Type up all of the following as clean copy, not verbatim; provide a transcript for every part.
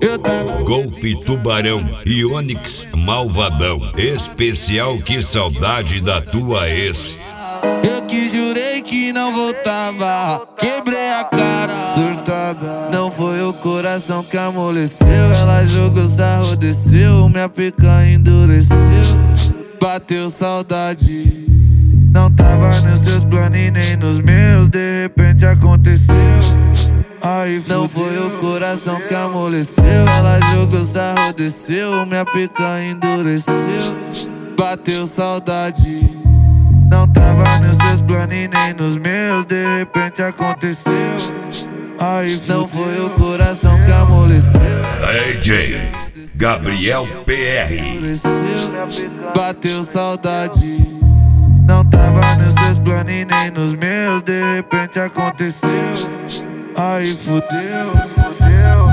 Eu tava Golf Tubarão e Onix Malvadão. Especial Que Saudade da Tua Ex. Eu que jurei que não voltava, quebrei a cara, surtada. Não foi o coração que amoleceu, ela jogou sarro, desceu, minha picanha endureceu. Bateu saudade, não tava nos seus planos e nem nos meus, de repente aconteceu. Aí fudeu. Não foi o coração que amoleceu, ela jogou sarro, desceu, minha picanha endureceu. Bateu saudade, não tava nos seus planos e nem nos meus, de repente aconteceu. Aí fudeu. Não foi o coração que amoleceu, DJ Gabriel PR. bateu saudade, não tava nos seus planos e nem nos meus, de repente aconteceu. Aí fudeu, fudeu.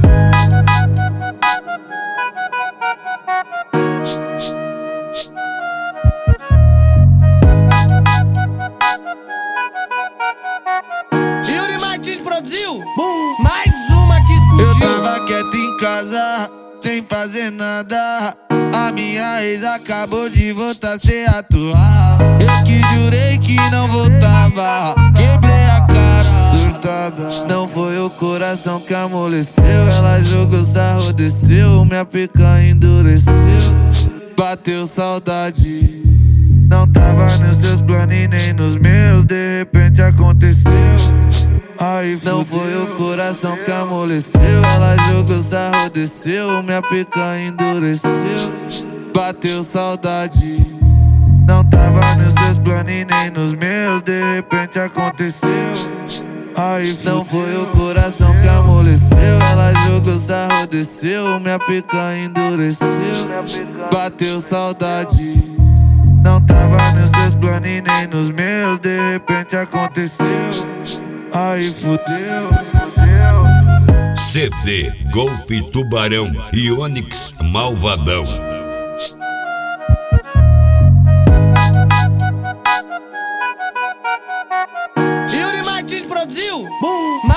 Yuri Martins produziu, mais uma que explodiu. Eu tava quieto em casa, sem fazer nada. A minha ex acabou de voltar a ser atual. Eu que jurei que não voltava, quebrei a cara, surtada. Não foi o coração que amoleceu, ela jogou sarro, desceu, minha picanha endureceu. Bateu saudade, não tava nos seus planos e nem nos meus, de repente aconteceu. Aí fudeu. Não foi o coração que amoleceu, ela jogou sarro, desceu, minha picanha endureceu. Bateu saudade, não tava nos seus planos e nem nos meus, de repente aconteceu. Aí fudeu. Não foi o coração que amoleceu, ela jogou sarro, desceu, minha picanha endureceu. Bateu saudade, não tava nos seus planos e nem nos meus, de repente aconteceu. Aí fudeu, fudeu. CD Golf Tubarão e Onix Malvadão. Yuri Martins produziu,